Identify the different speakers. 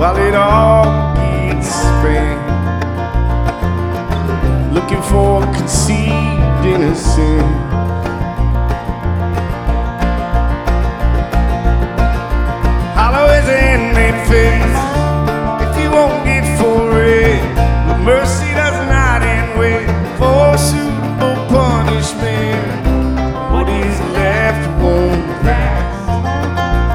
Speaker 1: while it all gets spent, looking for conceived innocence.